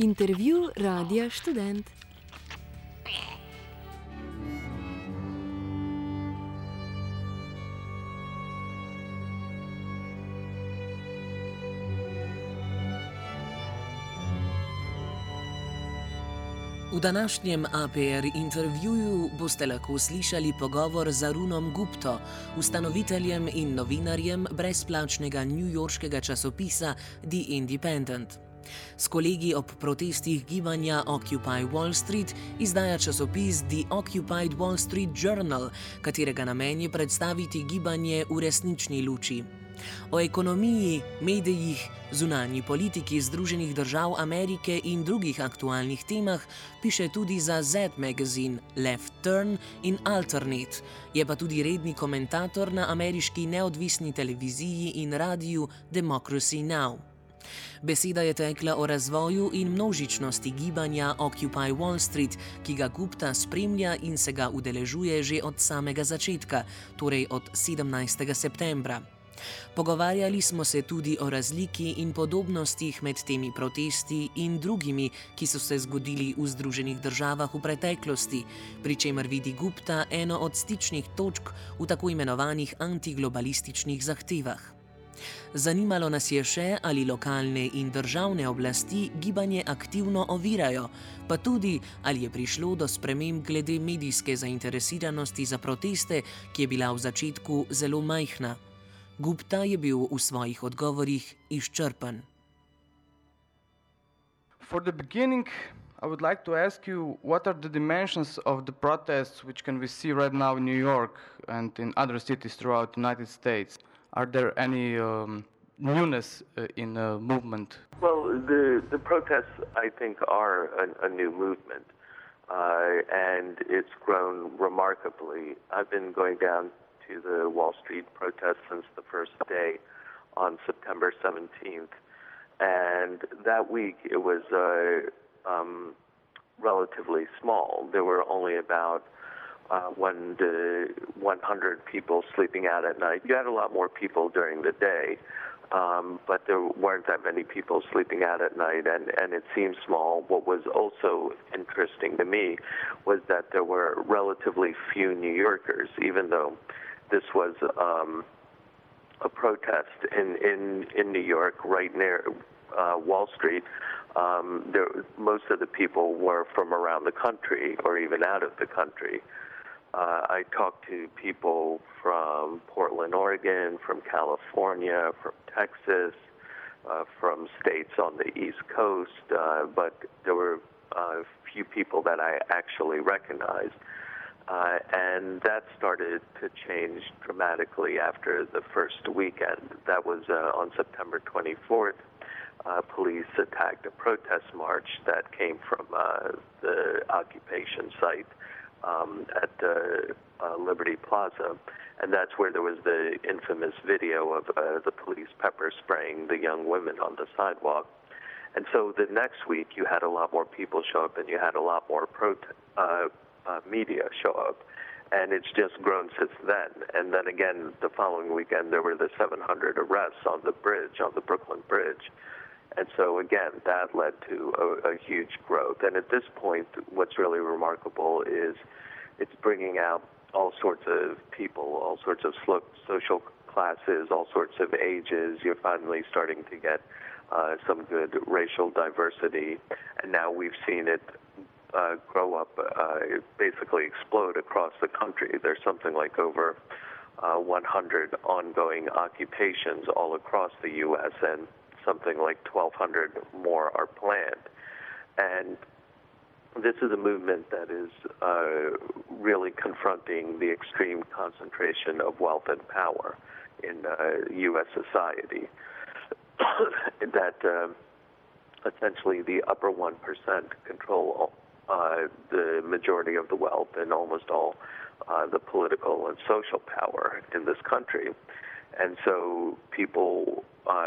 Intervju Radia Študent. V današnjem APR intervjuju boste lahko slišali pogovor z Arunom Gupto, ustanoviteljem in novinarjem brezplačnega newyorškega časopisa The Independent. S kolegi ob protestih gibanja Occupy Wall Street izdaja časopis The Occupied Wall Street Journal, katerega namen je predstaviti gibanje v resnični luči. O ekonomiji, medijih, zunanji politiki Združenih držav Amerike in drugih aktualnih temah piše tudi za Z Magazine, Left Turn in Alternate, je pa tudi redni komentator na ameriški neodvisni televiziji in radiju Democracy Now! Beseda je tekla o razvoju in množičnosti gibanja Occupy Wall Street, ki ga Gupta spremlja in se ga udeležuje že od samega začetka, torej od 17. septembra. Pogovarjali smo se tudi o razliki in podobnostih med temi protesti in drugimi, ki so se zgodili v Združenih državah v preteklosti, pri čemer vidi Gupta eno od stičnih točk v tako imenovanih antiglobalističnih zahtevah. Zanimalo nas je še, ali lokalne in državne oblasti gibanje aktivno ovirajo, pa tudi, ali je prišlo do sprememb glede medijske zainteresiranosti za proteste, ki je bila v začetku zelo majhna. Gupta je bil v svojih odgovorih izčrpen. For the beginning, I would like to ask you what are the dimensions of the protests which can we see right now in New York and in other cities throughout the United States? Are there any newness in the movement? Well, the protests, I think, are a new movement, and it's grown remarkably. I've been going down to the Wall Street protest since the first day on September 17th. And that week it was relatively small. There were only about 1 to 100 people sleeping out at night. You had a lot more people during the day, but there weren't that many people sleeping out at night, and it seemed small. What was also interesting to me was that there were relatively few New Yorkers, even though this was a protest in New York, right near Wall Street. Most of the people were from around the country or even out of the country. I talked to people from Portland, Oregon, from California, from Texas, from states on the East Coast, but there were a few people that I actually recognized. And that started to change dramatically after the first weekend. That was on September 24th. Police attacked a protest march that came from the occupation site at Liberty Plaza. And that's where there was the infamous video of the police pepper spraying the young women on the sidewalk. And so the next week you had a lot more people show up and you had a lot more media show up, and it's just grown since then. And then again, the following weekend, there were the 700 arrests on the bridge, on the Brooklyn Bridge. And so again, that led to a huge growth. And at this point, what's really remarkable is it's bringing out all sorts of people, all sorts of social classes, all sorts of ages. You're finally starting to get some good racial diversity. And now we've seen it grow up, basically explode across the country. There's something like over 100 ongoing occupations all across the U.S., and something like 1,200 more are planned. And this is a movement that is really confronting the extreme concentration of wealth and power in U.S. society. That essentially the upper 1% control the majority of the wealth and almost all the political and social power in this country. And so people,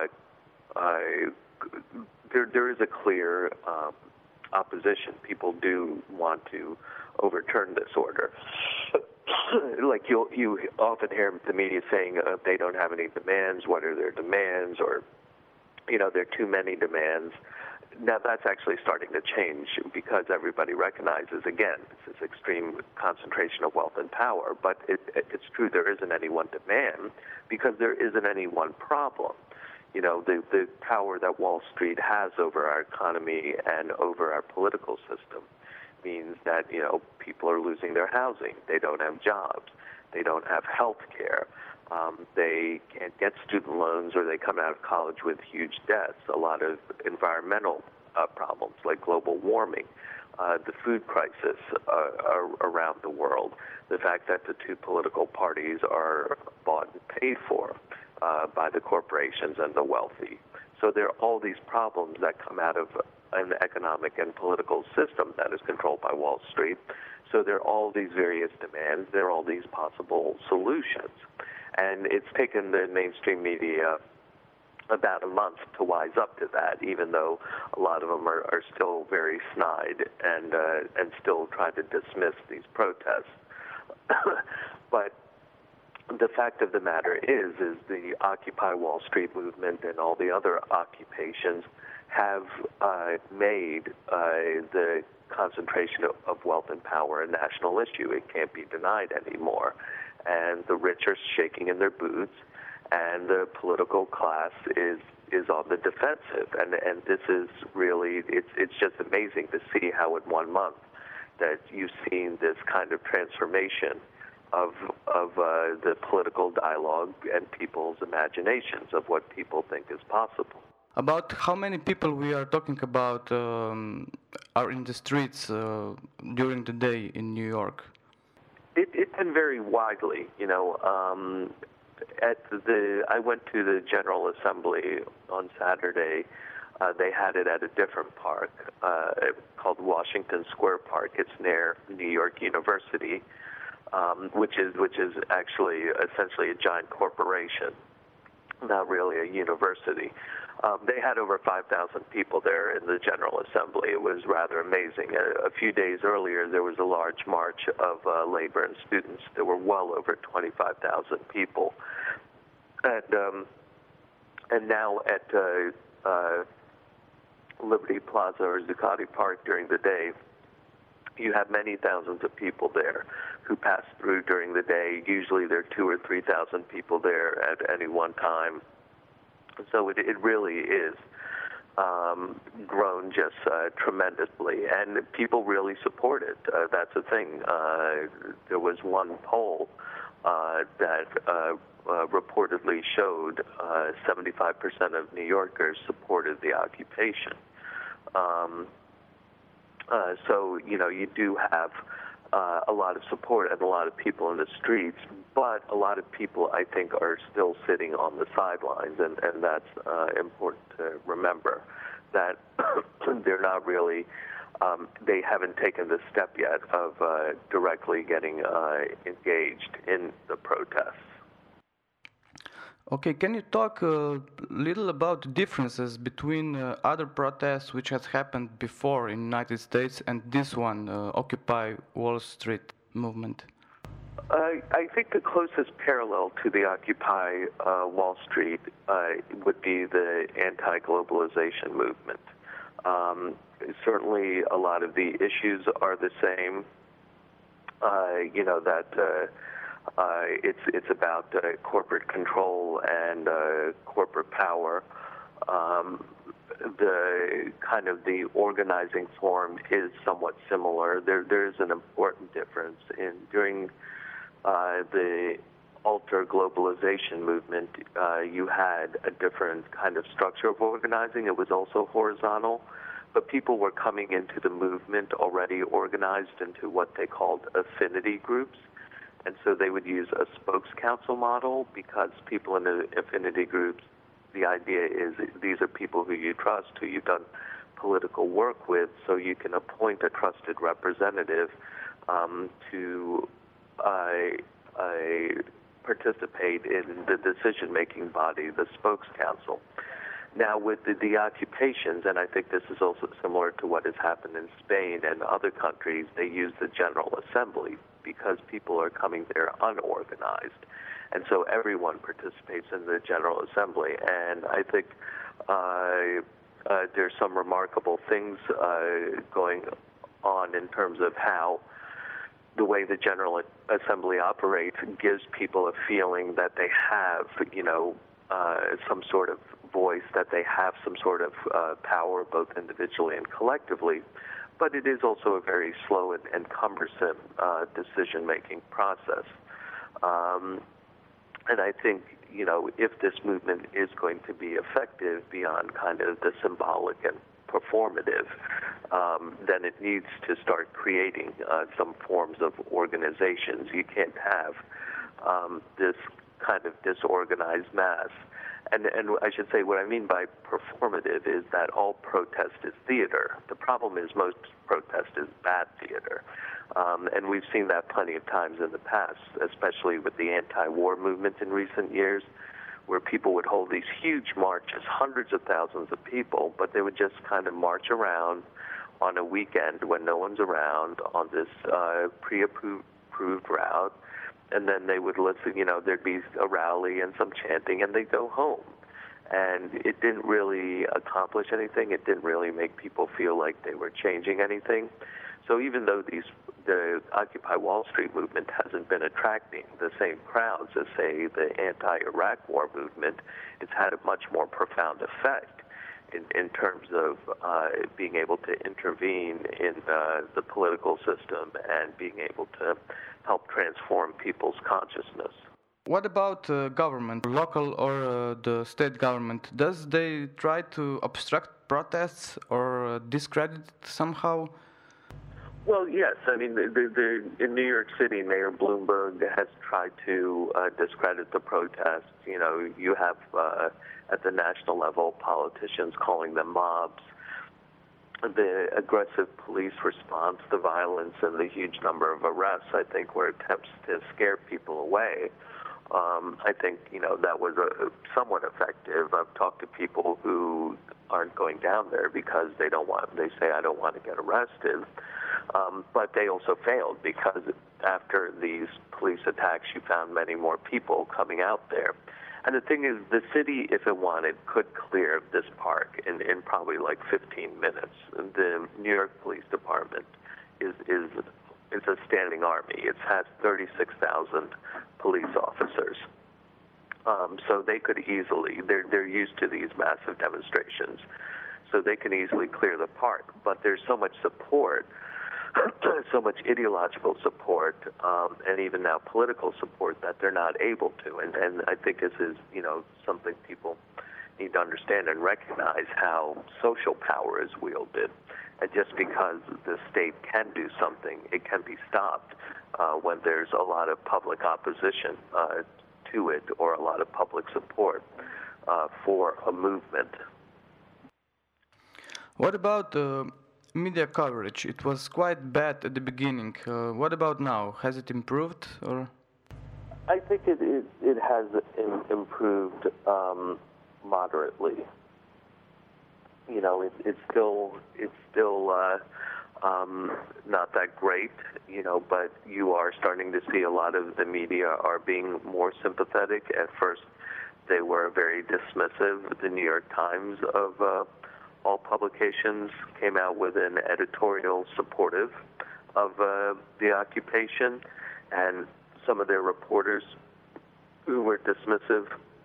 there is a clear opposition. People do want to overturn this order. Like you often hear the media saying they don't have any demands. What are their demands? Or, there are too many demands. now that's actually starting to change because everybody recognizes, again, this is extreme concentration of wealth and power. But it's true there isn't any one demand because there isn't any one problem. You know, the power that Wall Street has over our economy and over our political system means that, you know, people are losing their housing. They don't have jobs. They don't have health care. They can't get student loans, or they come out of college with huge debts. A lot of environmental problems like global warming, the food crisis around the world, the fact that the two political parties are bought and paid for by the corporations and the wealthy. So there are all these problems that come out of an economic and political system that is controlled by Wall Street. So there are all these various demands. There are all these possible solutions. And it's taken the mainstream media about a month to wise up to that, even though a lot of them are still very snide and still trying to dismiss these protests. But the fact of the matter is the Occupy Wall Street movement and all the other occupations have made the concentration of wealth and power a national issue. It can't be denied anymore. And the rich are shaking in their boots, and the political class is on the defensive. And this is really, it's just amazing to see how in 1 month that you've seen this kind of transformation of the political dialogue and people's imaginations of what people think is possible. About how many people we are talking about are in the streets during the day in New York? It can vary widely. You know, I went to the General Assembly on Saturday. They had it at a different park called Washington Square Park. It's near New York University, which is actually essentially a giant corporation, not really a university. They had over 5,000 people there in the General Assembly. It was rather amazing. A few days earlier, there was a large march of labor and students. There were well over 25,000 people. And now at Liberty Plaza or Zuccotti Park during the day, you have many thousands of people there who pass through during the day. Usually there are 2,000 or 3,000 people there at any one time. So it really is grown just tremendously, and people really support it. That's the thing. There was one poll that reportedly showed 75% of New Yorkers supported the occupation. So, you know, you do have a lot of support and a lot of people in the streets, but a lot of people, I think, are still sitting on the sidelines, and that's important to remember, that they're not really, they haven't taken the step yet of directly getting engaged in the protests. Okay, can you talk a little about the differences between other protests which has happened before in the United States and this one, Occupy Wall Street movement? I think the closest parallel to the Occupy Wall Street would be the anti-globalization movement. Certainly a lot of the issues are the same, you know, that it's about corporate control and corporate power. The kind of the organizing form is somewhat similar. There is an important difference during the alter globalization movement. You had a different kind of structure of organizing. It was also horizontal, but people were coming into the movement already organized into what they called affinity groups. And so they would use a spokes council model, because people in the affinity groups, the idea is these are people who you trust, who you've done political work with, so you can appoint a trusted representative to participate in the decision-making body, the spokes council. Now, with the occupations, and I think this is also similar to what has happened in Spain and other countries, they use the General Assembly because people are coming there unorganized. And so everyone participates in the General Assembly. And I think There's some remarkable things going on in terms of how the way the General Assembly operates gives people a feeling that they have, some sort of voice, that they have some sort of power, both individually and collectively. But it is also a very slow and cumbersome decision-making process. And I think, if this movement is going to be effective beyond kind of the symbolic and performative, then it needs to start creating some forms of organizations. You can't have this kind of disorganized mass. And I should say what I mean by performative is that all protest is theater. The problem is most protest is bad theater. And we've seen that plenty of times in the past, especially with the anti-war movement in recent years, where people would hold these huge marches, hundreds of thousands of people, but they would just kind of march around on a weekend when no one's around on this pre-approved route, and then they would listen, there'd be a rally and some chanting, and they'd go home. And it didn't really accomplish anything. It didn't really make people feel like they were changing anything. So even though the Occupy Wall Street movement hasn't been attracting the same crowds as, say, the anti-Iraq war movement, it's had a much more profound effect in terms of being able to intervene in the political system and being able to help transform people's consciousness. What about government, local or the state government? Does they try to obstruct protests or discredit it somehow? Well, yes. I mean, in New York City, Mayor Bloomberg has tried to discredit the protests. You have at the national level politicians calling them mobs. The aggressive police response, the violence, and the huge number of arrests, I think, were attempts to scare people away. I think, that was somewhat effective. I've talked to people who aren't going down there because they say, I don't want to get arrested. But they also failed because after these police attacks, you found many more people coming out there. And the thing is, the city, if it wanted, could clear this park in probably like 15 minutes. The New York Police Department is a standing army. It has 36,000 police officers. So they could easily, they're used to these massive demonstrations, so they can easily clear the park. But there's so much support, so much ideological support, and even now political support, that they're not able to. And I think this is, something people need to understand and recognize, how social power is wielded. And just because the state can do something, it can be stopped when there's a lot of public opposition to it, or a lot of public support for a movement. What about media coverage? It was quite bad at the beginning. What about now? Has it improved, or? I think it has improved moderately. It's still not that great, but you are starting to see a lot of the media are being more sympathetic. At first, they were very dismissive. The New York Times of all publications came out with an editorial supportive of the occupation, and some of their reporters who were dismissive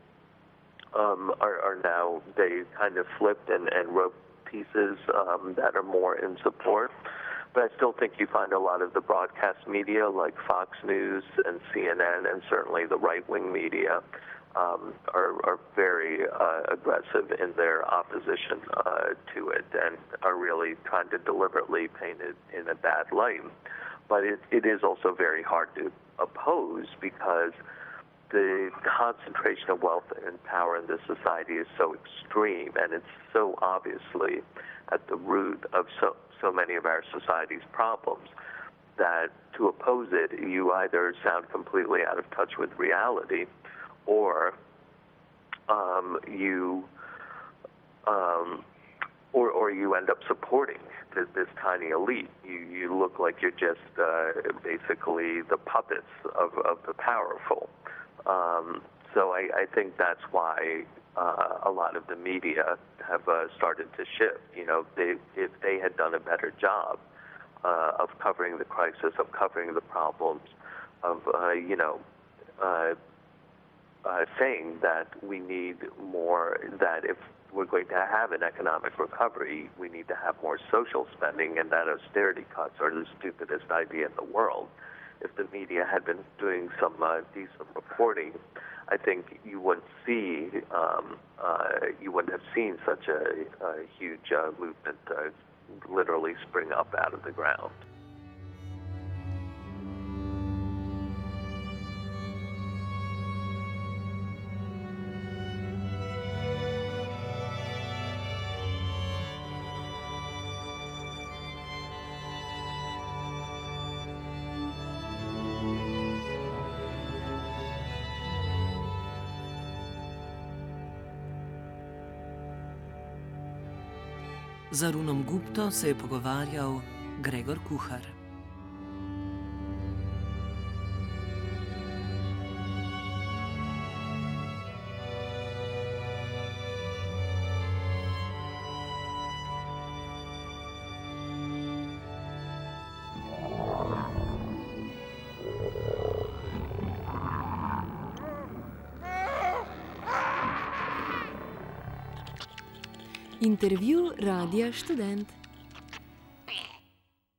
are now, they kind of flipped and wrote pieces that are more in support. But I still think you find a lot of the broadcast media, like Fox News and CNN, and certainly the right-wing media, are very aggressive in their opposition to it, and are really trying to deliberately paint it in a bad light. But it is also very hard to oppose, because the concentration of wealth and power in this society is so extreme, and it's so obviously at the root of so many of our society's problems, that to oppose it, you either sound completely out of touch with reality, or you end up supporting this tiny elite. You look like you're just basically the puppets of the powerful. So I think that's why a lot of the media have started to shift. If they had done a better job of covering the crisis, of covering the problems, of saying that we need more, that if we're going to have an economic recovery, we need to have more social spending, and that austerity cuts are the stupidest idea in the world. If the media had been doing some decent reporting, I think you wouldn't have seen such a huge movement literally spring up out of the ground. Z Arunom Gupto se je pogovarjal Gregor Kuhar. Intervju Radia Študent.